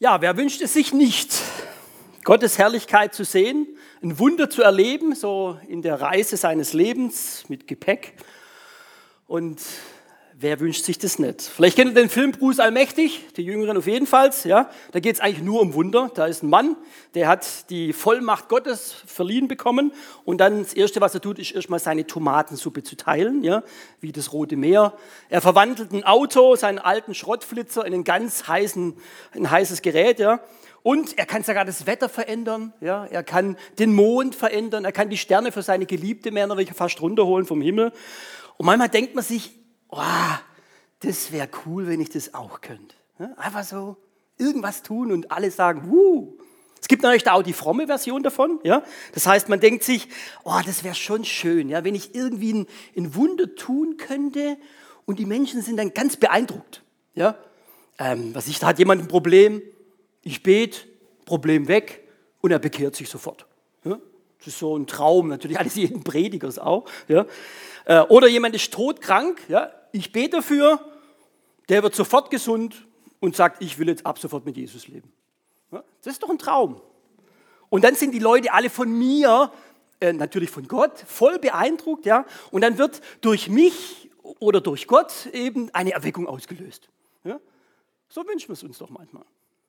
Ja, wer wünscht es sich nicht, Gottes Herrlichkeit zu sehen, ein Wunder zu erleben, so in der Reise seines Lebens mit Gepäck? Und wer wünscht sich das nicht? Vielleicht kennt ihr den Film Bruce Allmächtig, die Jüngeren auf jeden Fall. Ja? Da geht es eigentlich nur um Wunder. Da ist ein Mann, der hat die Vollmacht Gottes verliehen bekommen. Und dann das Erste, was er tut, ist erstmal seine Tomatensuppe zu teilen, ja? Wie das Rote Meer. Er verwandelt ein Auto, seinen alten Schrottflitzer, in ein heißes Gerät. Ja? Und er kann sogar das Wetter verändern. Ja? Er kann den Mond verändern. Er kann die Sterne für seine Geliebte mehr oder weniger fast runterholen vom Himmel. Und manchmal denkt man sich, oh, das wäre cool, wenn ich das auch könnte. Einfach so irgendwas tun und alle sagen, wuh. Es gibt natürlich auch die fromme Version davon. Ja? Das heißt, man denkt sich, oh, das wäre schon schön, ja, wenn ich irgendwie ein Wunder tun könnte und die Menschen sind dann ganz beeindruckt. Ja? Da hat jemand ein Problem, ich bete, Problem weg und er bekehrt sich sofort. Ja? Das ist so ein Traum, natürlich alles jeden Predigers auch. Ja? Oder jemand ist todkrank, ja? Ich bete dafür, der wird sofort gesund und sagt, ich will jetzt ab sofort mit Jesus leben. Ja? Das ist doch ein Traum. Und dann sind die Leute alle von mir, natürlich von Gott, voll beeindruckt. Ja? Und dann wird durch mich oder durch Gott eben eine Erweckung ausgelöst. Ja? So wünschen wir es uns doch manchmal.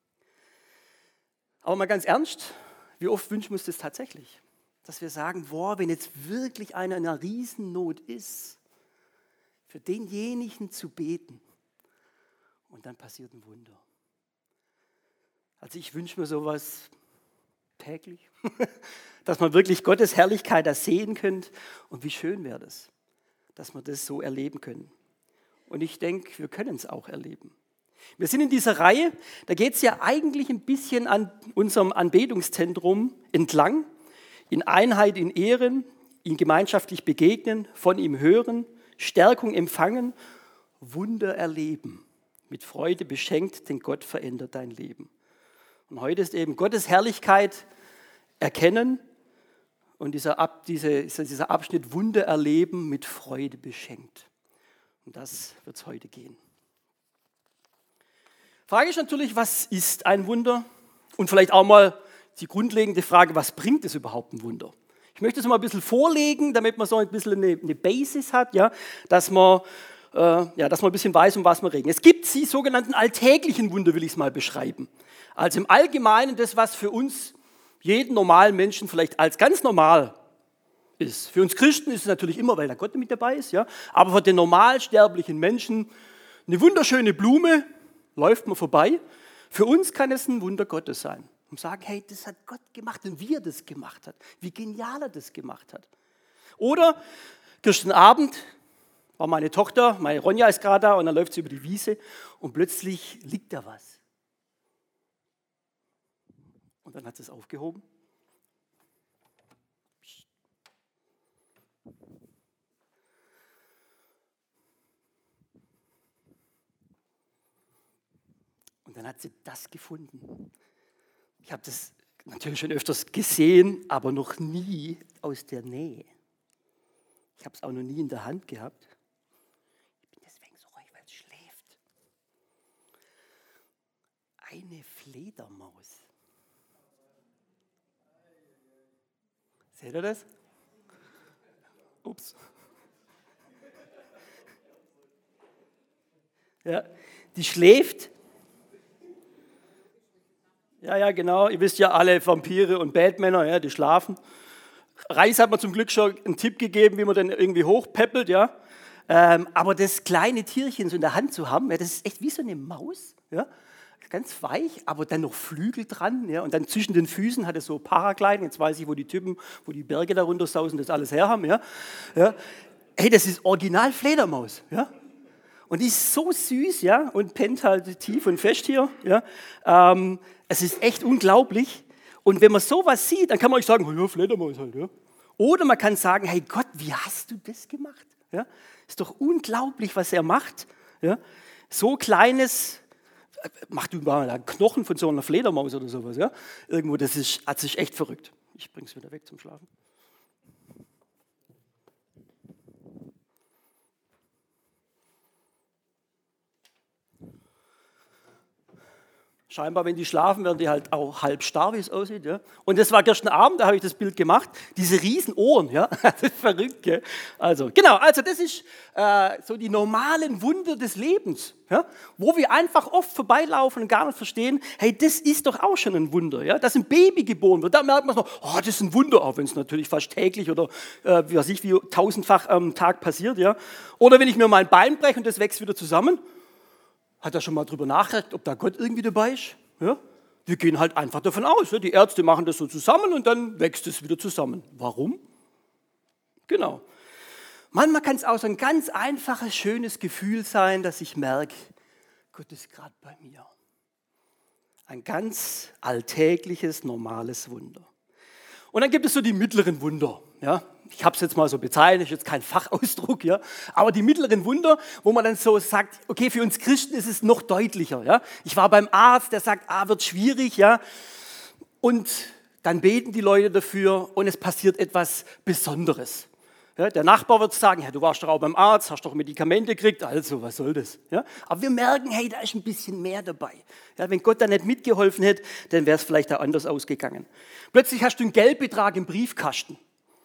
Aber mal ganz ernst, wie oft wünschen wir uns das tatsächlich? Dass wir sagen, boah, wenn jetzt wirklich einer in einer Riesennot ist, für denjenigen zu beten und dann passiert ein Wunder. Also ich wünsche mir sowas täglich, dass man wirklich Gottes Herrlichkeit da sehen könnte und wie schön wäre das, dass wir das so erleben können. Und ich denke, wir können es auch erleben. Wir sind in dieser Reihe, da geht es ja eigentlich ein bisschen an unserem Anbetungszentrum entlang, in Einheit, in Ehren, ihm gemeinschaftlich begegnen, von ihm hören, Stärkung empfangen, Wunder erleben, mit Freude beschenkt, denn Gott verändert dein Leben. Und heute ist eben Gottes Herrlichkeit erkennen und dieser Abschnitt Wunder erleben, mit Freude beschenkt. Und das wird es heute gehen. Frage ist natürlich, was ist ein Wunder? Und vielleicht auch mal die grundlegende Frage, was bringt es überhaupt ein Wunder? Ich möchte es mal ein bisschen vorlegen, damit man so ein bisschen eine Basis hat, ja, dass man ein bisschen weiß, um was wir reden. Es gibt die sogenannten alltäglichen Wunder, will ich es mal beschreiben. Also im Allgemeinen das, was für uns jeden normalen Menschen vielleicht als ganz normal ist. Für uns Christen ist es natürlich immer, weil da Gott mit dabei ist, ja, aber für den normalsterblichen Menschen eine wunderschöne Blume, läuft man vorbei. Für uns kann es ein Wunder Gottes sein. Und sagen, hey, das hat Gott gemacht und wie er das gemacht hat. Wie genial er das gemacht hat. Oder gestern Abend war meine Tochter, meine Ronja ist gerade da und dann läuft sie über die Wiese und plötzlich liegt da was. Und dann hat sie es aufgehoben. Und dann hat sie das gefunden. Ich habe das natürlich schon öfters gesehen, aber noch nie aus der Nähe. Ich habe es auch noch nie in der Hand gehabt. Ich bin deswegen so ruhig, weil es schläft. Eine Fledermaus. Seht ihr das? Ups. Ja, die schläft. Ja, genau. Ihr wisst ja alle, Vampire und Batmänner, ja, die schlafen. Reis hat mir zum Glück schon einen Tipp gegeben, wie man den irgendwie hochpäppelt, ja. Aber das kleine Tierchen so in der Hand zu haben, ja, das ist echt wie so eine Maus, ja. Ganz weich, aber dann noch Flügel dran, ja. Und dann zwischen den Füßen hat es so Paragliden. Jetzt weiß ich, wo die Typen, wo die Berge da runtersausen, das alles her haben, ja. Hey, das ist original Fledermaus, ja. Und die ist so süß, ja, und pennt halt tief und fest hier, ja. Es ist echt unglaublich. Und wenn man sowas sieht, dann kann man euch sagen, oh ja, Fledermaus halt, ja. Oder man kann sagen, hey Gott, wie hast du das gemacht? Ja. Ist doch unglaublich, was er macht. Ja. So kleines, mach du mal einen Knochen von so einer Fledermaus oder sowas, ja. Irgendwo, das ist echt verrückt. Ich bring's wieder weg zum Schlafen. scheinbar, wenn die schlafen, werden die halt auch halb starr, wie es aussieht. Ja. Und das war gestern Abend, da habe ich das Bild gemacht, diese riesen Ohren, ja, das ist verrückt. Gell? Also das ist so die normalen Wunder des Lebens, ja, wo wir einfach oft vorbeilaufen und gar nicht verstehen, hey, das ist doch auch schon ein Wunder, ja, dass ein Baby geboren wird, da merkt man so, oh, das ist ein Wunder, auch wenn es natürlich fast täglich oder wie tausendfach am Tag passiert, ja. Oder wenn ich mir mein Bein breche und das wächst wieder zusammen, hat er schon mal drüber nachgedacht, ob da Gott irgendwie dabei ist? Ja? Wir gehen halt einfach davon aus. Ja? Die Ärzte machen das so zusammen und dann wächst es wieder zusammen. Warum? Genau. Manchmal kann es auch so ein ganz einfaches, schönes Gefühl sein, dass ich merke, Gott ist gerade bei mir. Ein ganz alltägliches, normales Wunder. Und dann gibt es so die mittleren Wunder. Ja? Ich habe es jetzt mal so bezeichnet, ist jetzt kein Fachausdruck, ja? Aber die mittleren Wunder, wo man dann so sagt, okay, für uns Christen ist es noch deutlicher. Ja? Ich war beim Arzt, der sagt, wird schwierig, ja? Und dann beten die Leute dafür und es passiert etwas Besonderes. Ja? Der Nachbar wird sagen, ja, du warst doch auch beim Arzt, hast doch Medikamente gekriegt, also was soll das? Ja? Aber wir merken, hey, da ist ein bisschen mehr dabei. Ja, wenn Gott da nicht mitgeholfen hätte, dann wäre es vielleicht auch anders ausgegangen. Plötzlich hast du einen Geldbetrag im Briefkasten.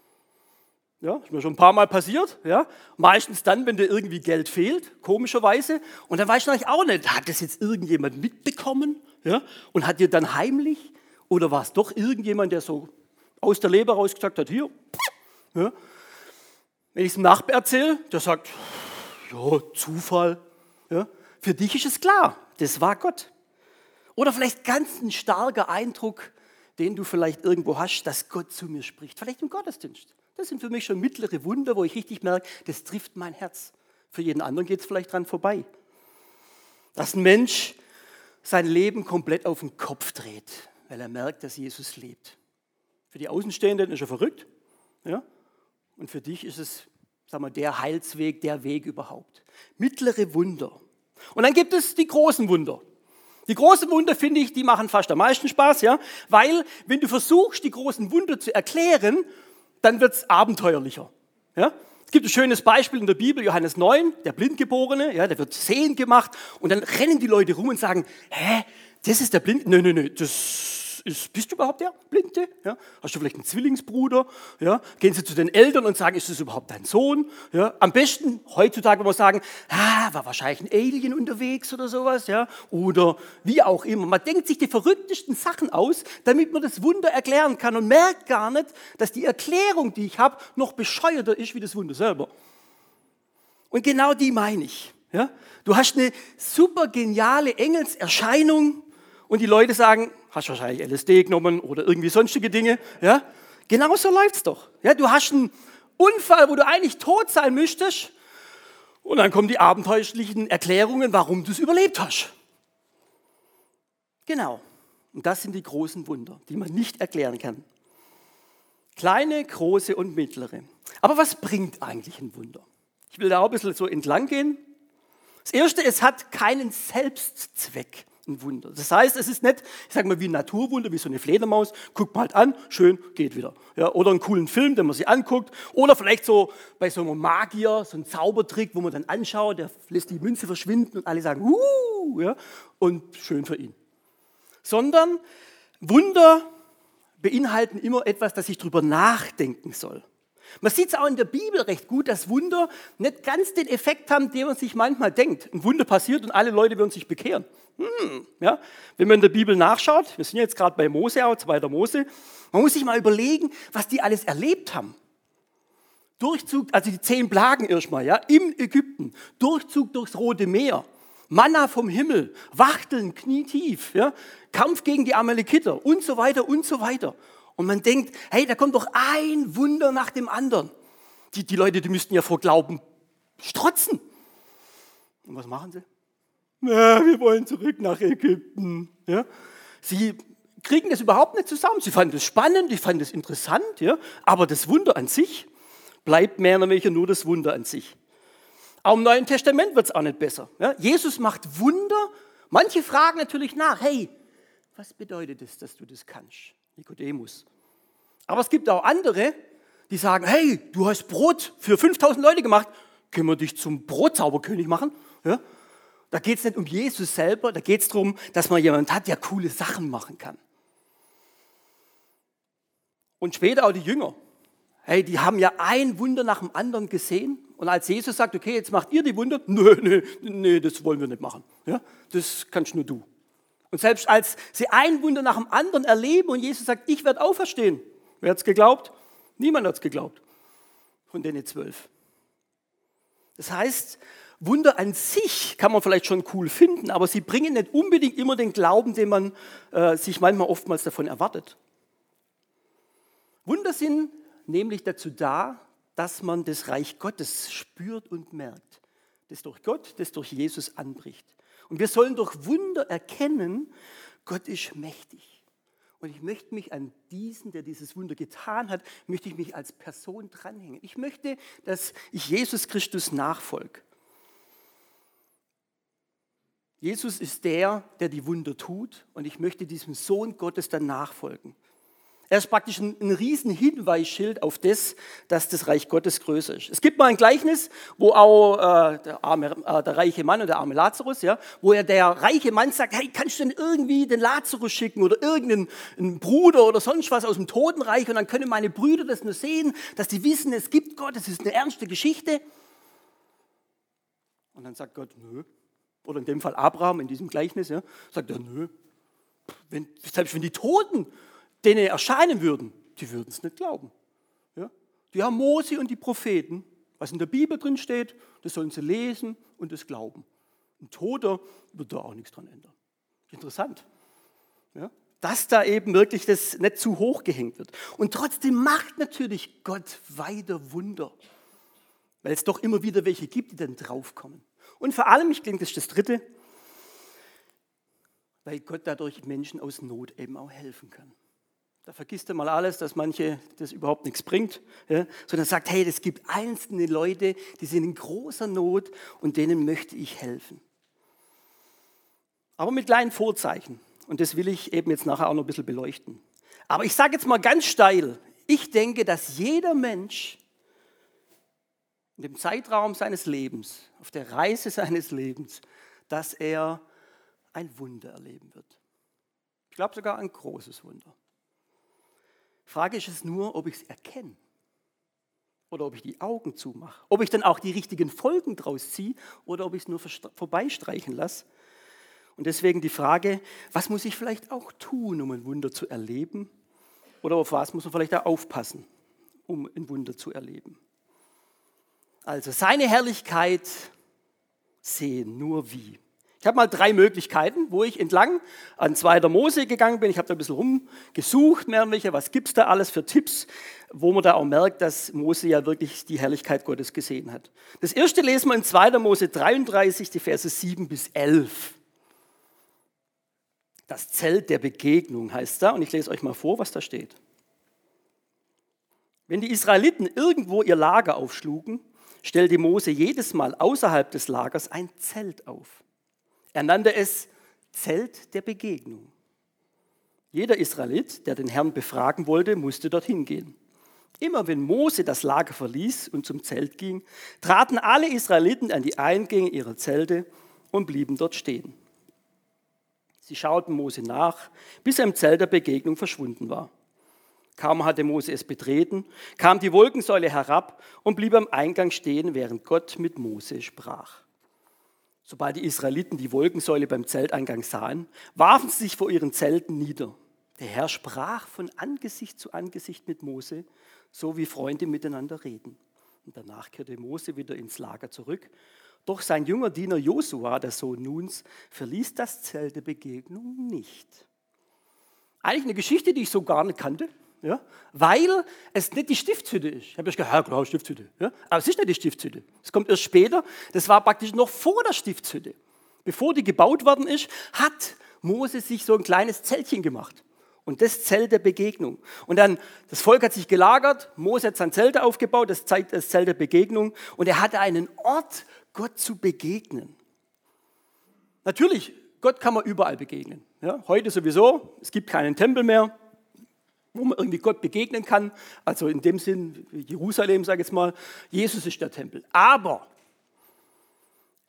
Ja, ist mir schon ein paar Mal passiert. Ja. Meistens dann, wenn dir irgendwie Geld fehlt, komischerweise. Und dann weißt du eigentlich auch nicht, hat das jetzt irgendjemand mitbekommen? Ja, und hat dir dann heimlich? Oder war es doch irgendjemand, der so aus der Leber raus gesagt hat, hier. Ja. Wenn ich es dem Nachbar erzähle, der sagt, ja, Zufall. Ja. Für dich ist es klar, das war Gott. Oder vielleicht ganz ein starker Eindruck, den du vielleicht irgendwo hast, dass Gott zu mir spricht. Vielleicht im Gottesdienst. Das sind für mich schon mittlere Wunder, wo ich richtig merke, das trifft mein Herz. Für jeden anderen geht es vielleicht dran vorbei. Dass ein Mensch sein Leben komplett auf den Kopf dreht, weil er merkt, dass Jesus lebt. Für die Außenstehenden ist er verrückt. Ja? Und für dich ist es, sagen wir, der Heilsweg, der Weg überhaupt. Mittlere Wunder. Und dann gibt es die großen Wunder. Die großen Wunder, finde ich, die machen fast am meisten Spaß, ja? Weil, wenn du versuchst, die großen Wunder zu erklären, dann wird es abenteuerlicher. Ja? Es gibt ein schönes Beispiel in der Bibel, Johannes 9, der Blindgeborene, ja, der wird sehend gemacht und dann rennen die Leute rum und sagen, das ist der Blinde? Nein, bist du überhaupt der Blinde? Ja? Hast du vielleicht einen Zwillingsbruder? Ja? Gehen sie zu den Eltern und sagen, ist das überhaupt dein Sohn? Ja? Am besten heutzutage, wenn wir sagen, war wahrscheinlich ein Alien unterwegs oder sowas, ja? Oder wie auch immer. Man denkt sich die verrücktesten Sachen aus, damit man das Wunder erklären kann und merkt gar nicht, dass die Erklärung, die ich habe, noch bescheuerter ist wie das Wunder selber. Und genau die meine ich. Ja? Du hast eine super geniale Engelserscheinung und die Leute sagen, hast wahrscheinlich LSD genommen oder irgendwie sonstige Dinge. Ja? Genau so läuft es doch. Ja? Du hast einen Unfall, wo du eigentlich tot sein müsstest und dann kommen die abenteuerlichen Erklärungen, warum du es überlebt hast. Genau. Und das sind die großen Wunder, die man nicht erklären kann. Kleine, große und mittlere. Aber was bringt eigentlich ein Wunder? Ich will da auch ein bisschen so entlang gehen. Das Erste, es hat keinen Selbstzweck. Ein Wunder. Das heißt, es ist nicht, ich sage mal, wie ein Naturwunder, wie so eine Fledermaus, guckt man halt an, schön, geht wieder. Ja, oder einen coolen Film, den man sich anguckt. Oder vielleicht so bei so einem Magier, so ein Zaubertrick, wo man dann anschaut, der lässt die Münze verschwinden und alle sagen, ja, und schön für ihn. Sondern Wunder beinhalten immer etwas, das ich drüber nachdenken soll. Man sieht es auch in der Bibel recht gut, dass Wunder nicht ganz den Effekt haben, den man sich manchmal denkt. Ein Wunder passiert und alle Leute werden sich bekehren. Ja? Wenn man in der Bibel nachschaut, wir sind jetzt gerade bei Mose, auch 2. Mose, man muss sich mal überlegen, was die alles erlebt haben. Durchzug, also die 10 Plagen erstmal, ja, im Ägypten, Durchzug durchs Rote Meer, Manna vom Himmel, Wachteln knietief, ja, Kampf gegen die Amalekiter und so weiter und so weiter. Und man denkt, hey, da kommt doch ein Wunder nach dem anderen. Die Leute, die müssten ja vor Glauben strotzen. Und was machen sie? Na, wir wollen zurück nach Ägypten. Ja? Sie kriegen das überhaupt nicht zusammen. Sie fanden es spannend, ich fand es interessant, ja? Aber das Wunder an sich bleibt mehr oder weniger nur das Wunder an sich. Auch im Neuen Testament wird es auch nicht besser. Ja? Jesus macht Wunder. Manche fragen natürlich nach, hey, was bedeutet es, dass du das kannst? Nikodemus. Aber es gibt auch andere, die sagen, hey, du hast Brot für 5000 Leute gemacht, können wir dich zum Brotzauberkönig machen? Ja? Da geht es nicht um Jesus selber, da geht es darum, dass man jemanden hat, der coole Sachen machen kann. Und später auch die Jünger. Hey, die haben ja ein Wunder nach dem anderen gesehen. Und als Jesus sagt, okay, jetzt macht ihr die Wunder, nee, das wollen wir nicht machen. Ja, das kannst nur du. Und selbst als sie ein Wunder nach dem anderen erleben und Jesus sagt, ich werde auferstehen. Wer hat es geglaubt? Niemand hat es geglaubt. Von den 12. Das heißt, Wunder an sich kann man vielleicht schon cool finden, aber sie bringen nicht unbedingt immer den Glauben, den man sich manchmal oftmals davon erwartet. Wunder sind nämlich dazu da, dass man das Reich Gottes spürt und merkt, das durch Gott, das durch Jesus anbricht. Und wir sollen durch Wunder erkennen, Gott ist mächtig. Und ich möchte mich an diesen, der dieses Wunder getan hat, möchte ich mich als Person dranhängen. Ich möchte, dass ich Jesus Christus nachfolge. Jesus ist der die Wunder tut und ich möchte diesem Sohn Gottes dann nachfolgen. Er ist praktisch ein riesen Hinweisschild auf das, dass das Reich Gottes größer ist. Es gibt mal ein Gleichnis, wo auch der reiche Mann und der arme Lazarus, ja, wo der reiche Mann sagt, hey, kannst du denn irgendwie den Lazarus schicken oder irgendeinen Bruder oder sonst was aus dem Totenreich und dann können meine Brüder das nur sehen, dass die wissen, es gibt Gott, es ist eine ernste Geschichte. Und dann sagt Gott, nö. Oder in dem Fall Abraham in diesem Gleichnis, ja, sagt er, nö. Selbst wenn die Toten denen erscheinen würden, die würden es nicht glauben. Ja? Die haben Mose und die Propheten, was in der Bibel drin steht, das sollen sie lesen und das glauben. Ein Toter wird da auch nichts dran ändern. Interessant. Ja? Dass da eben wirklich das nicht zu hoch gehängt wird. Und trotzdem macht natürlich Gott weiter Wunder, weil es doch immer wieder welche gibt, die dann draufkommen. Und vor allem, ich denke, das ist das Dritte, weil Gott dadurch Menschen aus Not eben auch helfen kann. Da vergisst er mal alles, dass manche das überhaupt nichts bringt, ja, sondern sagt, hey, es gibt einzelne Leute, die sind in großer Not und denen möchte ich helfen. Aber mit kleinen Vorzeichen. Und das will ich eben jetzt nachher auch noch ein bisschen beleuchten. Aber ich sage jetzt mal ganz steil, ich denke, dass jeder Mensch in dem Zeitraum seines Lebens, auf der Reise seines Lebens, dass er ein Wunder erleben wird. Ich glaube sogar ein großes Wunder. Frage ist es nur, ob ich es erkenne oder ob ich die Augen zumache, ob ich dann auch die richtigen Folgen draus ziehe oder ob ich es nur vorbeistreichen lasse. Und deswegen die Frage, was muss ich vielleicht auch tun, um ein Wunder zu erleben? Oder auf was muss man vielleicht auch aufpassen, um ein Wunder zu erleben? Also seine Herrlichkeit sehen, nur wie. Ich habe mal 3 Möglichkeiten, wo ich entlang an 2. Mose gegangen bin. Ich habe da ein bisschen rumgesucht, was gibt es da alles für Tipps, wo man da auch merkt, dass Mose ja wirklich die Herrlichkeit Gottes gesehen hat. Das erste lesen wir in 2. Mose 33, die Verse 7 bis 11. Das Zelt der Begegnung heißt da und ich lese euch mal vor, was da steht. Wenn die Israeliten irgendwo ihr Lager aufschlugen, stellte Mose jedes Mal außerhalb des Lagers ein Zelt auf. Er nannte es Zelt der Begegnung. Jeder Israelit, der den Herrn befragen wollte, musste dorthin gehen. Immer wenn Mose das Lager verließ und zum Zelt ging, traten alle Israeliten an die Eingänge ihrer Zelte und blieben dort stehen. Sie schauten Mose nach, bis er im Zelt der Begegnung verschwunden war. Kaum hatte Mose es betreten, kam die Wolkensäule herab und blieb am Eingang stehen, während Gott mit Mose sprach. Sobald die Israeliten die Wolkensäule beim Zelteingang sahen, warfen sie sich vor ihren Zelten nieder. Der Herr sprach von Angesicht zu Angesicht mit Mose, so wie Freunde miteinander reden. Und danach kehrte Mose wieder ins Lager zurück. Doch sein junger Diener Josua, der Sohn Nuns, verließ das Zelt der Begegnung nicht. Eigentlich eine Geschichte, die ich so gar nicht kannte. Ja, weil es nicht die Stiftshütte ist. Ich habe erst gedacht, ja klar, Stiftshütte. Ja, aber es ist nicht die Stiftshütte. Es kommt erst später. Das war praktisch noch vor der Stiftshütte. Bevor die gebaut worden ist, hat Mose sich so ein kleines Zeltchen gemacht. Und das Zelt der Begegnung. Und dann, das Volk hat sich gelagert, Mose hat sein Zelt aufgebaut, das Zelt der Begegnung. Und er hatte einen Ort, Gott zu begegnen. Natürlich, Gott kann man überall begegnen. Ja, heute sowieso, es gibt keinen Tempel mehr, wo man irgendwie Gott begegnen kann. Also in dem Sinn, Jerusalem, sage ich jetzt mal, Jesus ist der Tempel. Aber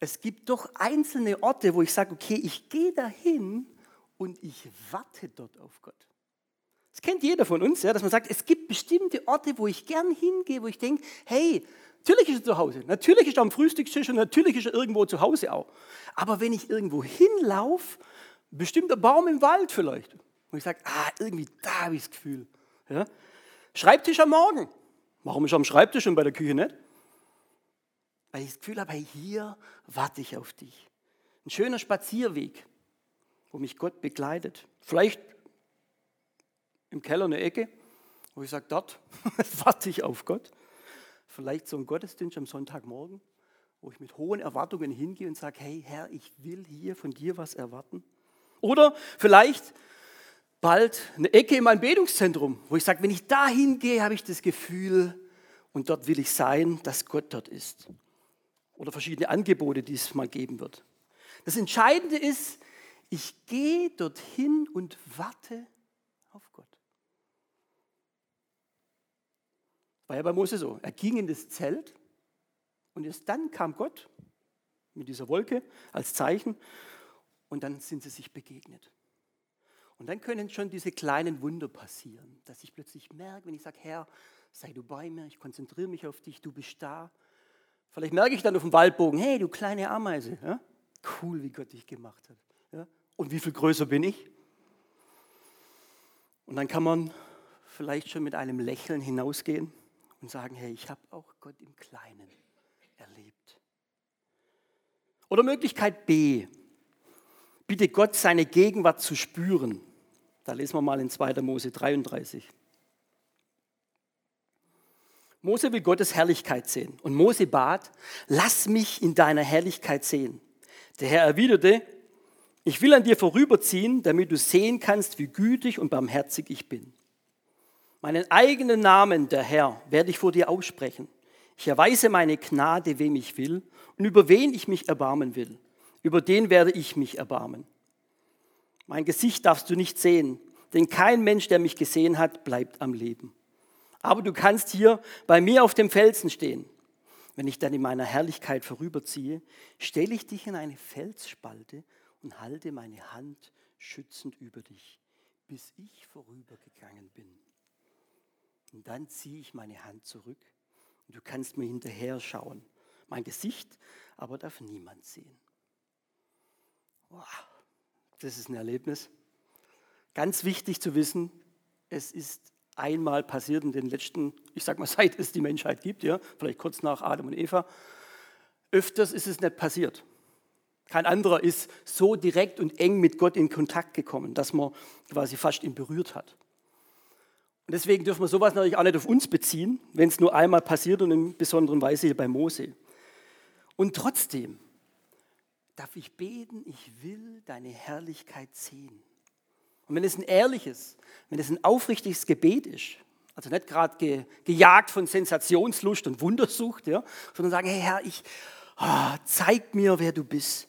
es gibt doch einzelne Orte, wo ich sage, okay, ich gehe dahin und ich warte dort auf Gott. Das kennt jeder von uns, ja, dass man sagt, es gibt bestimmte Orte, wo ich gern hingehe, wo ich denke, hey, natürlich ist er zu Hause, natürlich ist er am Frühstückstisch und natürlich ist er irgendwo zu Hause auch. Aber wenn ich irgendwo hinlaufe, ein bestimmter Baum im Wald vielleicht, wo ich sage, irgendwie da habe ich das Gefühl. Ja. Schreibtisch am Morgen. Warum ist er am Schreibtisch und bei der Küche nicht? Weil ich das Gefühl habe, hey, hier warte ich auf dich. Ein schöner Spazierweg, wo mich Gott begleitet. Vielleicht im Keller eine Ecke, wo ich sage, dort warte ich auf Gott. Vielleicht so ein Gottesdienst am Sonntagmorgen, wo ich mit hohen Erwartungen hingehe und sage, hey Herr, ich will hier von dir was erwarten. Oder vielleicht bald eine Ecke in meinem Betungszentrum, wo ich sage, wenn ich da hingehe, habe ich das Gefühl, und dort will ich sein, dass Gott dort ist. Oder verschiedene Angebote, die es mal geben wird. Das Entscheidende ist, ich gehe dorthin und warte auf Gott. War ja bei Mose so. Er ging in das Zelt und erst dann kam Gott mit dieser Wolke als Zeichen und dann sind sie sich begegnet. Und dann können schon diese kleinen Wunder passieren, dass ich plötzlich merke, wenn ich sage, Herr, sei du bei mir, ich konzentriere mich auf dich, du bist da. Vielleicht merke ich dann auf dem Waldbogen, hey, du kleine Ameise, ja? Cool, wie Gott dich gemacht hat. Ja? Und wie viel größer bin ich? Und dann kann man vielleicht schon mit einem Lächeln hinausgehen und sagen, hey, ich habe auch Gott im Kleinen erlebt. Oder Möglichkeit B, bitte Gott seine Gegenwart zu spüren. Da lesen wir mal in 2. Mose 33. Mose will Gottes Herrlichkeit sehen. Und Mose bat, lass mich in deiner Herrlichkeit sehen. Der Herr erwiderte, ich will an dir vorüberziehen, damit du sehen kannst, wie gütig und barmherzig ich bin. Meinen eigenen Namen, der Herr, werde ich vor dir aussprechen. Ich erweise meine Gnade, wem ich will, und über wen ich mich erbarmen will. Über den werde ich mich erbarmen. Mein Gesicht darfst du nicht sehen, denn kein Mensch, der mich gesehen hat, bleibt am Leben. Aber du kannst hier bei mir auf dem Felsen stehen. Wenn ich dann in meiner Herrlichkeit vorüberziehe, stelle ich dich in eine Felsspalte und halte meine Hand schützend über dich, bis ich vorübergegangen bin. Und dann ziehe ich meine Hand zurück und du kannst mir hinterher schauen. Mein Gesicht aber darf niemand sehen. Wow, das ist ein Erlebnis. Ganz wichtig zu wissen, es ist einmal passiert in den letzten, ich sag mal, seit es die Menschheit gibt, ja, vielleicht kurz nach Adam und Eva. Öfters ist es nicht passiert. Kein anderer ist so direkt und eng mit Gott in Kontakt gekommen, dass man quasi fast ihn berührt hat. Und deswegen dürfen wir sowas natürlich auch nicht auf uns beziehen, wenn es nur einmal passiert und in besonderer Weise hier bei Mose. Und trotzdem darf ich beten, ich will deine Herrlichkeit sehen. Und wenn es ein ehrliches, wenn es ein aufrichtiges Gebet ist, also nicht gerade gejagt von Sensationslust und Wundersucht, ja, sondern sagen, hey Herr, zeig mir, wer du bist.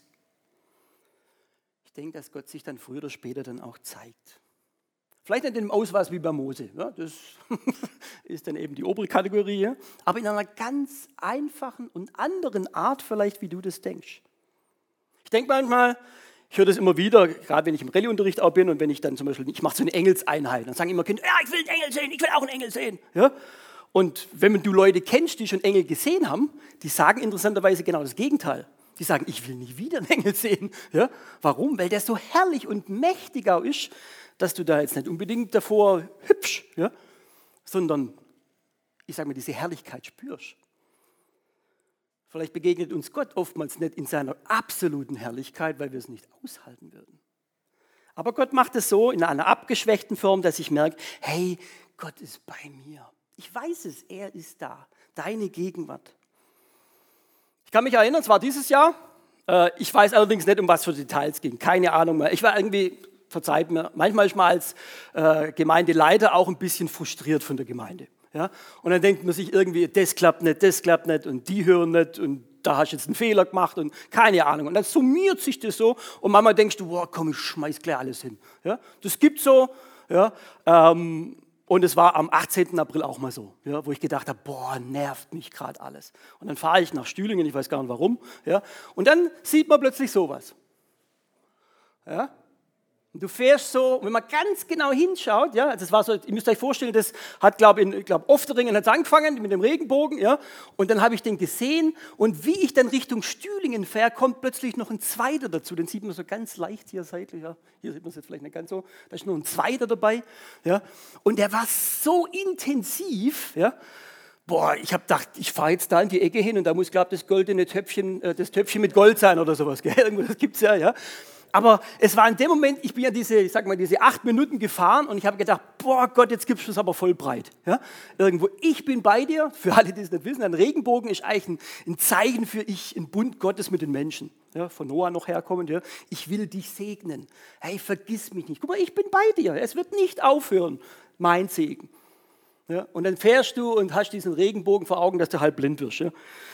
Ich denke, dass Gott sich dann früher oder später dann auch zeigt. Vielleicht nicht in dem Ausmaß wie bei Mose, ja, das ist dann eben die obere Kategorie, ja, aber in einer ganz einfachen und anderen Art vielleicht, wie du das denkst. Ich denke manchmal, ich höre das immer wieder, gerade wenn ich im Rallye-Unterricht auch bin und wenn ich dann zum Beispiel, ich mache so eine Engelseinheit, dann sagen immer Kinder, ja, ich will einen Engel sehen, ich will auch einen Engel sehen. Ja? Und wenn du Leute kennst, die schon Engel gesehen haben, die sagen interessanterweise genau das Gegenteil. Die sagen, ich will nie wieder einen Engel sehen. Ja? Warum? Weil der so herrlich und mächtig auch ist, dass du da jetzt nicht unbedingt davor hübsch, ja? Sondern, ich sage mal, diese Herrlichkeit spürst. Vielleicht begegnet uns Gott oftmals nicht in seiner absoluten Herrlichkeit, weil wir es nicht aushalten würden. Aber Gott macht es so in einer abgeschwächten Form, dass ich merke, hey, Gott ist bei mir. Ich weiß es, er ist da. Deine Gegenwart. Ich kann mich erinnern, es war dieses Jahr. Ich weiß allerdings nicht, um was für Details ging. Keine Ahnung mehr. Ich war irgendwie, verzeiht mir, manchmal ist man als Gemeindeleiter auch ein bisschen frustriert von der Gemeinde. Ja? Und dann denkt man sich irgendwie, das klappt nicht und die hören nicht und da hast du jetzt einen Fehler gemacht und keine Ahnung. Und dann summiert sich das so und manchmal denkst du, boah, komm, ich schmeiß gleich alles hin. Ja? Das gibt so, ja? Und es war am 18. April auch mal so, ja, wo ich gedacht habe, boah, nervt mich gerade alles. Und dann fahre ich nach Stühlingen, ich weiß gar nicht warum. Ja, und dann sieht man plötzlich sowas. Ja, und du fährst so, wenn man ganz genau hinschaut, ja, das war so, ihr müsst euch vorstellen, das hat, glaube ich, Ofteringen hat es angefangen mit dem Regenbogen, ja, und dann habe ich den gesehen und wie ich dann Richtung Stühlingen fähre, kommt plötzlich noch ein zweiter dazu, den sieht man so ganz leicht hier seitlich, ja, hier sieht man es jetzt vielleicht nicht ganz so, da ist noch ein zweiter dabei, ja, und der war so intensiv, ja, boah, ich habe gedacht, ich fahre jetzt da in die Ecke hin und da muss, glaube ich, das goldene Töpfchen, das Töpfchen mit Gold sein oder sowas, gell? Irgendwo, das gibt es ja, ja. Aber es war in dem Moment, ich bin ja diese 8 Minuten gefahren und ich habe gedacht, boah Gott, jetzt gibst du es aber voll breit. Ja? Irgendwo, ich bin bei dir, für alle, die es nicht wissen, ein Regenbogen ist eigentlich ein Zeichen für ein Bund Gottes mit den Menschen. Ja, von Noah noch herkommend, ja. Ich will dich segnen. Hey, vergiss mich nicht. Guck mal, ich bin bei dir. Es wird nicht aufhören, mein Segen. Ja? Und dann fährst du und hast diesen Regenbogen vor Augen, dass du halb blind wirst. Ja?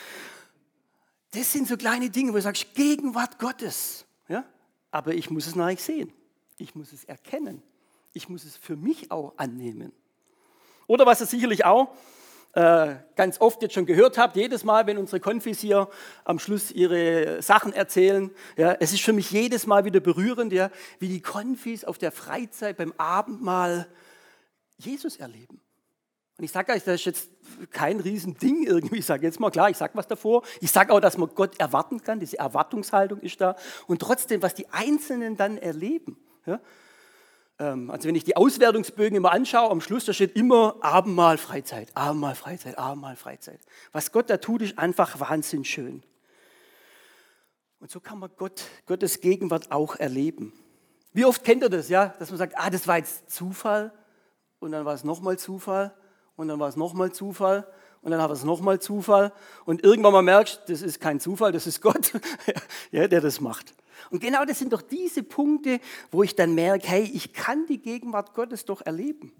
Das sind so kleine Dinge, wo du sagst, Gegenwart Gottes. Ja? Aber ich muss es nachher sehen. Ich muss es erkennen. Ich muss es für mich auch annehmen. Oder was ihr sicherlich auch ganz oft jetzt schon gehört habt, jedes Mal, wenn unsere Konfis hier am Schluss ihre Sachen erzählen, ja, es ist für mich jedes Mal wieder berührend, ja, wie die Konfis auf der Freizeit beim Abendmahl Jesus erleben. Und ich sage euch, das ist jetzt kein Riesending irgendwie. Ich sage jetzt mal, klar, ich sage was davor. Ich sage auch, dass man Gott erwarten kann. Diese Erwartungshaltung ist da. Und trotzdem, was die Einzelnen dann erleben. Ja? Also wenn ich die Auswertungsbögen immer anschaue, am Schluss, da steht immer Abendmahl, Freizeit, Abendmahl, Freizeit, Abendmahl, Freizeit. Was Gott da tut, ist einfach wahnsinnig schön. Und so kann man Gottes Gegenwart auch erleben. Wie oft kennt ihr das, ja? Dass man sagt, das war jetzt Zufall und dann war es nochmal Zufall. Und dann war es nochmal Zufall und dann war es nochmal Zufall und irgendwann mal merkst, das ist kein Zufall, das ist Gott, ja, der das macht. Und genau das sind doch diese Punkte, wo ich dann merke, hey, ich kann die Gegenwart Gottes doch erleben.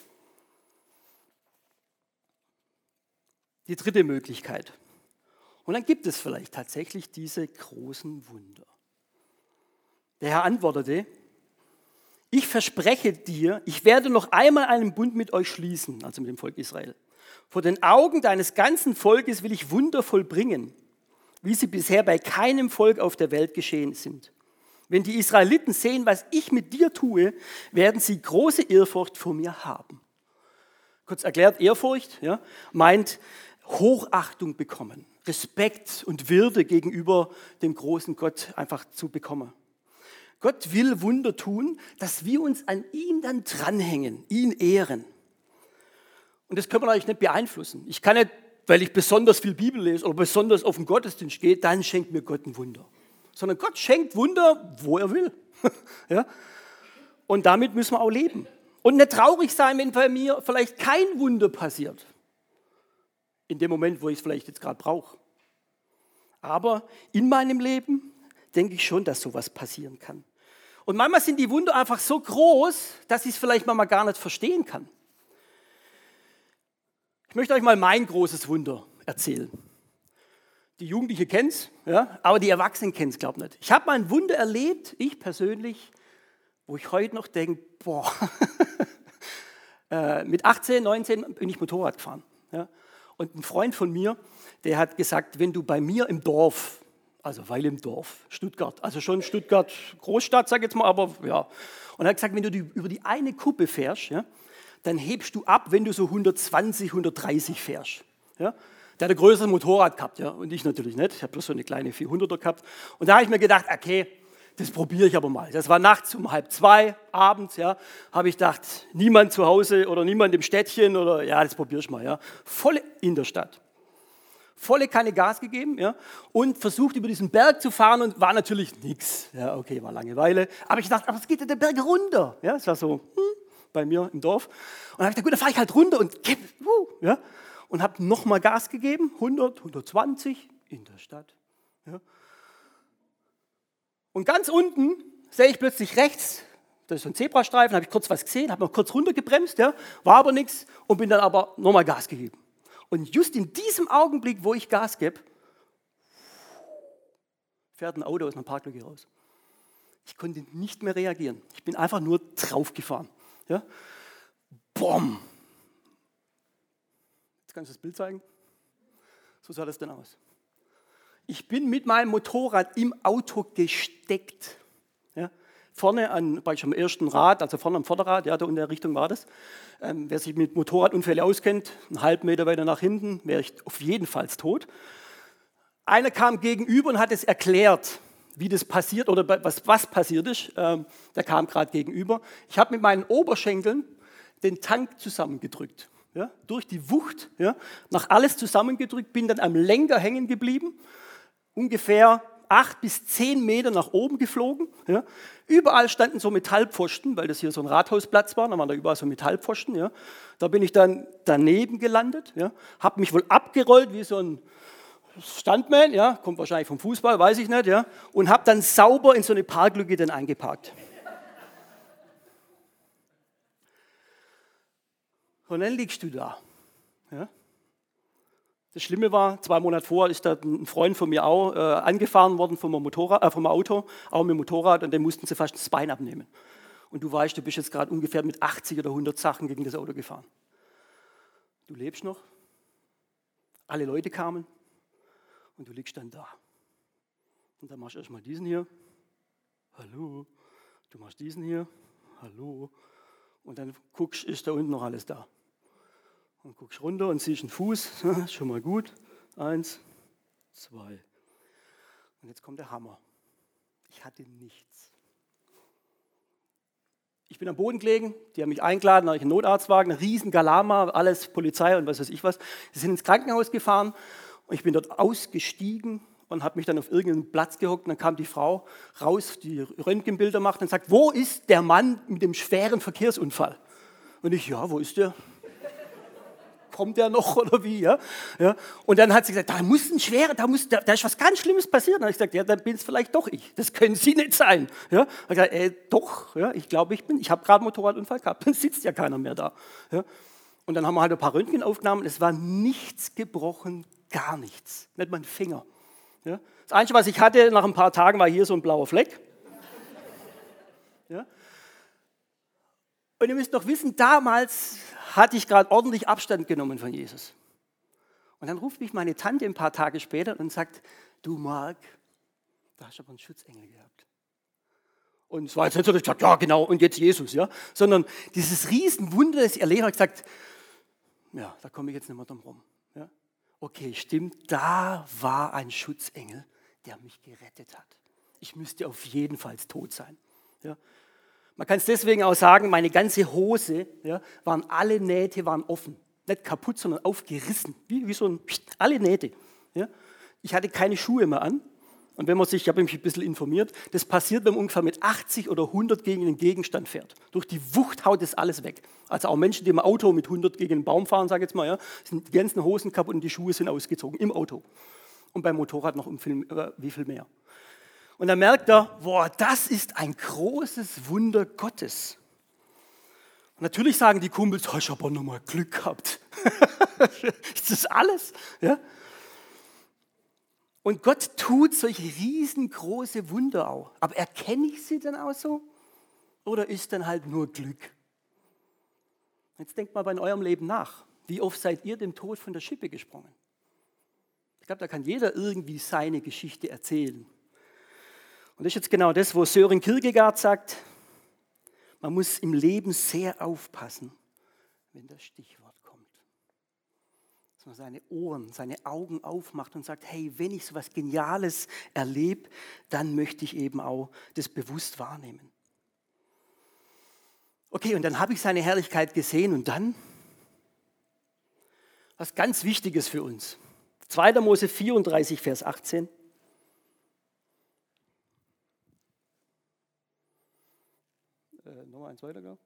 Die dritte Möglichkeit. Und dann gibt es vielleicht tatsächlich diese großen Wunder. Der Herr antwortete, ich verspreche dir, ich werde noch einmal einen Bund mit euch schließen, also mit dem Volk Israel. Vor den Augen deines ganzen Volkes will ich Wunder vollbringen, wie sie bisher bei keinem Volk auf der Welt geschehen sind. Wenn die Israeliten sehen, was ich mit dir tue, werden sie große Ehrfurcht vor mir haben. Kurz erklärt, Ehrfurcht meint Hochachtung bekommen, Respekt und Würde gegenüber dem großen Gott einfach zu bekommen. Gott will Wunder tun, dass wir uns an ihn dann dranhängen, ihn ehren. Und das können wir eigentlich nicht beeinflussen. Ich kann nicht, weil ich besonders viel Bibel lese oder besonders auf den Gottesdienst gehe, dann schenkt mir Gott ein Wunder. Sondern Gott schenkt Wunder, wo er will. Ja? Und damit müssen wir auch leben. Und nicht traurig sein, wenn bei mir vielleicht kein Wunder passiert. In dem Moment, wo ich es vielleicht jetzt gerade brauche. Aber in meinem Leben denke ich schon, dass sowas passieren kann. Und manchmal sind die Wunder einfach so groß, dass ich es vielleicht manchmal gar nicht verstehen kann. Ich möchte euch mal mein großes Wunder erzählen. Die Jugendlichen kennen es, ja, aber die Erwachsenen kennen es, glaube ich, nicht. Ich habe mal ein Wunder erlebt, ich persönlich, wo ich heute noch denke, boah, mit 18, 19 bin ich Motorrad gefahren. Ja. Und ein Freund von mir, der hat gesagt, wenn du bei mir im Dorf, also weil im Dorf, Stuttgart, also schon Stuttgart, Großstadt, sag ich jetzt mal, aber ja. Und er hat gesagt, wenn du über die eine Kuppe fährst, ja, dann hebst du ab, wenn du so 120, 130 fährst. Ja. Der hat ein größeres Motorrad gehabt, ja, und ich natürlich nicht. Ich habe bloß so eine kleine 400er gehabt. Und da habe ich mir gedacht, okay, das probiere ich aber mal. Das war nachts um 1:30, abends, ja, habe ich gedacht, niemand zu Hause oder niemand im Städtchen oder, ja, das probiere ich mal, ja. Voll in der Stadt. Volle Kanne Gas gegeben, ja, und versucht über diesen Berg zu fahren und war natürlich nichts. Ja, okay, war Langeweile. Aber ich dachte, aber es geht ja der Berg runter. Ja, es war so bei mir im Dorf. Und dann habe ich gedacht, gut, dann fahre ich halt runter und ja, und habe nochmal Gas gegeben, 100, 120 in der Stadt. Ja. Und ganz unten sehe ich plötzlich rechts, da ist so ein Zebrastreifen, habe ich kurz was gesehen, habe noch kurz runtergebremst, ja, war aber nichts und bin dann aber nochmal Gas gegeben. Und just in diesem Augenblick, wo ich Gas gebe, fährt ein Auto aus einer Parklücke raus. Ich konnte nicht mehr reagieren. Ich bin einfach nur draufgefahren. Ja. Boom. Jetzt kannst du das Bild zeigen. So sah das dann aus. Ich bin mit meinem Motorrad im Auto gesteckt. Ja, vorne bei am ersten Rad, also vorne am Vorderrad, ja, da in der Richtung war das. Wer sich mit Motorradunfällen auskennt, einen halben Meter weiter nach hinten, wäre ich auf jeden Fall tot. Einer kam gegenüber und hat es erklärt, wie das passiert oder was passiert ist. Der kam gerade gegenüber. Ich habe mit meinen Oberschenkeln den Tank zusammengedrückt. Ja, durch die Wucht, ja, nach alles zusammengedrückt, bin dann am Lenker hängen geblieben, ungefähr 8 bis 10 Meter nach oben geflogen. Ja. Überall standen so Metallpfosten, weil das hier so ein Rathausplatz war, da waren da überall so Metallpfosten. Ja. Da bin ich dann daneben gelandet, ja, habe mich wohl abgerollt wie so ein Stuntman, ja, kommt wahrscheinlich vom Fußball, weiß ich nicht, ja, und habe dann sauber in so eine Parklücke dann eingeparkt. Und dann liegst du da. Ja. Das Schlimme war, 2 Monate vorher ist da ein Freund von mir auch angefahren worden vom Auto, auch mit dem Motorrad, und dem mussten sie fast das Bein abnehmen. Und du weißt, du bist jetzt gerade ungefähr mit 80 oder 100 Sachen gegen das Auto gefahren. Du lebst noch, alle Leute kamen und du liegst dann da. Und dann machst du erstmal diesen hier, hallo, du machst diesen hier, hallo, und dann guckst, ist da unten noch alles da. Und guckst runter und siehst einen Fuß, schon mal gut. 1, 2. Und jetzt kommt der Hammer. Ich hatte nichts. Ich bin am Boden gelegen, die haben mich eingeladen, da habe ich einen Notarztwagen, einen riesen Galama, alles Polizei und was weiß ich was. Sie sind ins Krankenhaus gefahren und ich bin dort ausgestiegen und habe mich dann auf irgendeinen Platz gehockt und dann kam die Frau raus, die Röntgenbilder macht und sagt, wo ist der Mann mit dem schweren Verkehrsunfall? Und ich, ja, wo ist der? Kommt der noch oder wie? Ja? Ja. Und dann hat sie gesagt, da muss ein schwerer, da ist was ganz Schlimmes passiert. Dann habe ich gesagt, ja, dann bin es vielleicht doch ich. Das können Sie nicht sein. Ja. Ich habe gesagt, doch, ja, ich glaube, ich habe gerade einen Motorradunfall gehabt. Dann sitzt ja keiner mehr da. Ja. Und dann haben wir halt ein paar Röntgenaufnahmen. Es war nichts gebrochen, gar nichts. Nicht mal ein Finger. Ja. Das Einzige, was ich hatte, nach ein paar Tagen war hier so ein blauer Fleck. Ja. Und ihr müsst doch wissen, damals hatte ich gerade ordentlich Abstand genommen von Jesus. Und dann ruft mich meine Tante ein paar Tage später und sagt, du Marc, da hast du aber einen Schutzengel gehabt. Und es war jetzt nicht so, dass ich gesagt, ja genau, und jetzt Jesus, ja, sondern dieses Riesenwunder, das ich erlebt habe, gesagt, ja, da komme ich jetzt nicht mehr drum rum. Ja. Okay, stimmt, da war ein Schutzengel, der mich gerettet hat. Ich müsste auf jeden Fall tot sein. Ja. Man kann es deswegen auch sagen, meine ganze Hose, ja, alle Nähte waren offen. Nicht kaputt, sondern aufgerissen. Wie so ein, alle Nähte. Ja. Ich hatte keine Schuhe mehr an. Und wenn man sich, ich habe mich ein bisschen informiert, das passiert, wenn man ungefähr mit 80 oder 100 gegen einen Gegenstand fährt. Durch die Wucht haut das alles weg. Also auch Menschen, die im Auto mit 100 gegen einen Baum fahren, sage ich jetzt mal, ja, sind die ganzen Hosen kaputt und die Schuhe sind ausgezogen im Auto. Und beim Motorrad noch wie viel mehr. Und dann merkt er, boah, das ist ein großes Wunder Gottes. Und natürlich sagen die Kumpels, oh, ich habe aber nochmal Glück gehabt. Ist das alles? Ja? Und Gott tut solche riesengroße Wunder auch. Aber erkenne ich sie dann auch so? Oder ist dann halt nur Glück? Jetzt denkt mal bei eurem Leben nach. Wie oft seid ihr dem Tod von der Schippe gesprungen? Ich glaube, da kann jeder irgendwie seine Geschichte erzählen. Und das ist jetzt genau das, wo Søren Kierkegaard sagt, man muss im Leben sehr aufpassen, wenn das Stichwort kommt. Dass man seine Ohren, seine Augen aufmacht und sagt, hey, wenn ich so was Geniales erlebe, dann möchte ich eben auch das bewusst wahrnehmen. Okay, und dann habe ich seine Herrlichkeit gesehen und dann was ganz Wichtiges für uns. 2. Mose 34, Vers 18. Nochmal eins weiter, gell?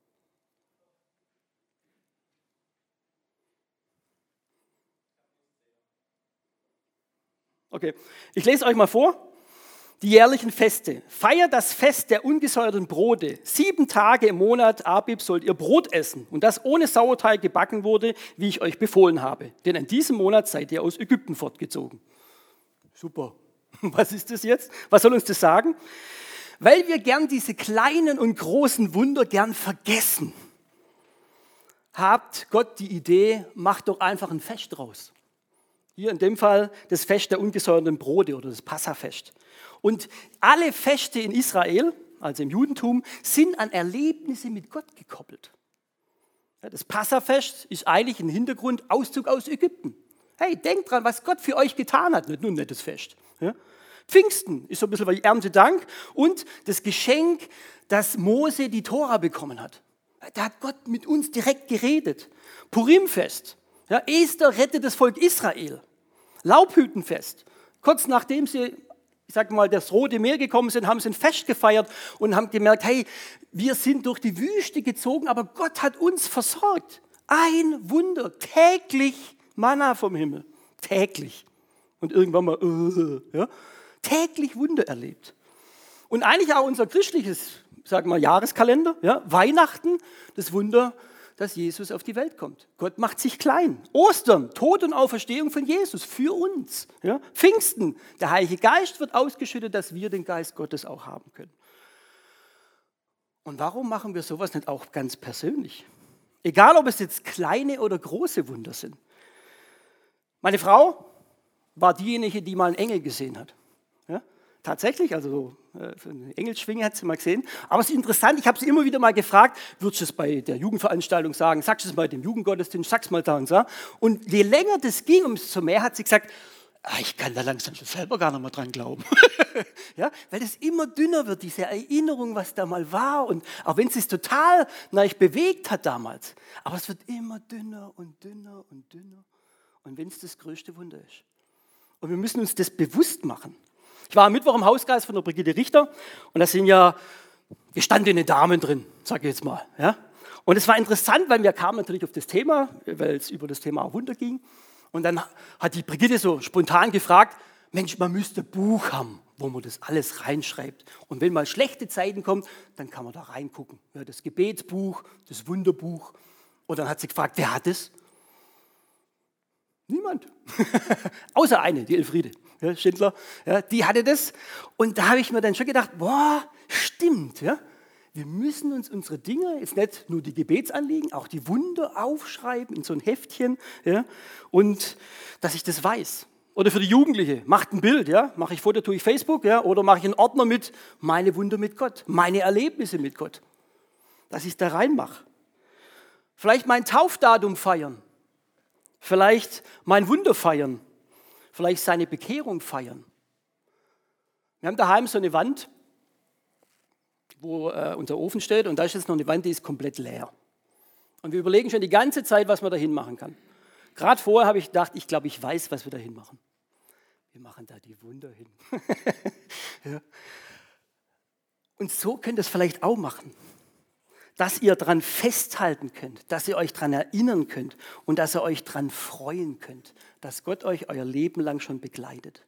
Okay, ich lese euch mal vor. Die jährlichen Feste. Feiert das Fest der ungesäuerten Brote. 7 Tage im Monat Abib sollt ihr Brot essen und das ohne Sauerteig gebacken wurde, wie ich euch befohlen habe. Denn in diesem Monat seid ihr aus Ägypten fortgezogen. Super. Was ist das jetzt? Was soll uns das sagen? Weil wir gern diese kleinen und großen Wunder gern vergessen. hat Gott die Idee, macht doch einfach ein Fest draus. Hier in dem Fall das Fest der ungesäuerten Brote oder das Passafest. Und alle Feste in Israel, also im Judentum, sind an Erlebnisse mit Gott gekoppelt. Ja, das Passafest ist eigentlich ein Hintergrundauszug aus Ägypten. Hey, denkt dran, was Gott für euch getan hat, nicht nur ein nettes Fest. Ja? Pfingsten ist so ein bisschen wie Erntedank und das Geschenk, dass Mose die Tora bekommen hat. Da hat Gott mit uns direkt geredet. Purimfest. Ja, Esther rettet das Volk Israel. Laubhüttenfest. Kurz nachdem sie, ich sag mal, das Rote Meer gekommen sind, haben sie ein Fest gefeiert und haben gemerkt, hey, wir sind durch die Wüste gezogen, aber Gott hat uns versorgt. Ein Wunder, täglich Manna vom Himmel. Täglich. Und irgendwann mal, ja, täglich Wunder erlebt. Und eigentlich auch unser christliches, sagen wir, Jahreskalender, ja, Weihnachten, das Wunder, dass Jesus auf die Welt kommt. Gott macht sich klein. Ostern, Tod und Auferstehung von Jesus für uns. Ja. Pfingsten, der Heilige Geist wird ausgeschüttet, dass wir den Geist Gottes auch haben können. Und warum machen wir sowas nicht auch ganz persönlich? Egal, ob es jetzt kleine oder große Wunder sind. Meine Frau war diejenige, die mal einen Engel gesehen hat. Ja. Tatsächlich, also so eine Engelsschwinge hat sie mal gesehen. Aber es ist interessant, ich habe sie immer wieder mal gefragt, würdest du es bei der Jugendveranstaltung sagen, sagst du es bei dem Jugendgottesdienst, sag's mal da und so. Und je länger das ging, umso mehr hat sie gesagt, ich kann da langsam schon selber gar nicht mehr dran glauben. Ja, weil es immer dünner wird, diese Erinnerung, was da mal war. Und auch wenn es sich total bewegt hat damals. Aber es wird immer dünner und dünner und dünner. Und wenn es das größte Wunder ist. Und wir müssen uns das bewusst machen. Ich war am Mittwoch im Hauskreis von der Brigitte Richter und da sind ja gestandene Damen drin, sage ich jetzt mal. Ja? Und es war interessant, weil wir kamen natürlich auf das Thema, weil es über das Thema auch Wunder ging. Und dann hat die Brigitte so spontan gefragt, Mensch, man müsste ein Buch haben, wo man das alles reinschreibt. Und wenn mal schlechte Zeiten kommen, dann kann man da reingucken. Ja, das Gebetsbuch, das Wunderbuch. Und dann hat sie gefragt, wer hat es? Niemand. Außer eine, die Elfriede. Ja, Schindler, ja, die hatte das. Und da habe ich mir dann schon gedacht, boah, stimmt. Ja? Wir müssen uns unsere Dinge, jetzt nicht nur die Gebetsanliegen, auch die Wunder aufschreiben in so ein Heftchen. Ja? Und dass ich das weiß. Oder für die Jugendliche, macht ein Bild, ja? Mache ich Foto, tue ich Facebook, ja? Oder mache ich einen Ordner mit meine Wunder mit Gott, meine Erlebnisse mit Gott. Dass ich es da reinmache. Vielleicht mein Taufdatum feiern. Vielleicht mein Wunder feiern. Vielleicht seine Bekehrung feiern. Wir haben daheim so eine Wand, wo unser Ofen steht und da ist jetzt noch eine Wand, die ist komplett leer. Und wir überlegen schon die ganze Zeit, was man da hinmachen kann. Gerade vorher habe ich gedacht, ich glaube, ich weiß, was wir da hinmachen. Wir machen da die Wunder hin. Ja. Und so könnt ihr es vielleicht auch machen. Dass ihr daran festhalten könnt, dass ihr euch daran erinnern könnt und dass ihr euch daran freuen könnt, dass Gott euch euer Leben lang schon begleitet.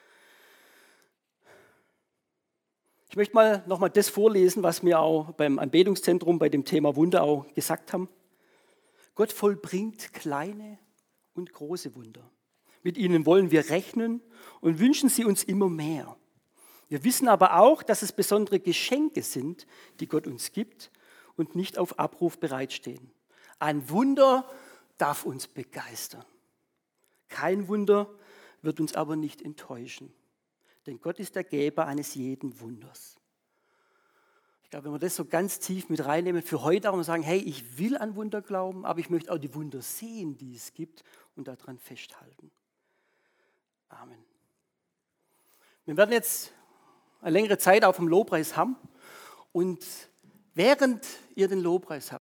Ich möchte nochmal das vorlesen, was wir auch beim Anbetungszentrum bei dem Thema Wunder auch gesagt haben. Gott vollbringt kleine und große Wunder. Mit ihnen wollen wir rechnen und wünschen sie uns immer mehr. Wir wissen aber auch, dass es besondere Geschenke sind, die Gott uns gibt und nicht auf Abruf bereitstehen. Ein Wunder darf uns begeistern. Kein Wunder wird uns aber nicht enttäuschen, denn Gott ist der Geber eines jeden Wunders. Ich glaube, wenn wir das so ganz tief mit reinnehmen, für heute auch mal sagen, hey, ich will an Wunder glauben, aber ich möchte auch die Wunder sehen, die es gibt und daran festhalten. Amen. Wir werden jetzt eine längere Zeit auch vom Lobpreis haben und während ihr den Lobpreis habt,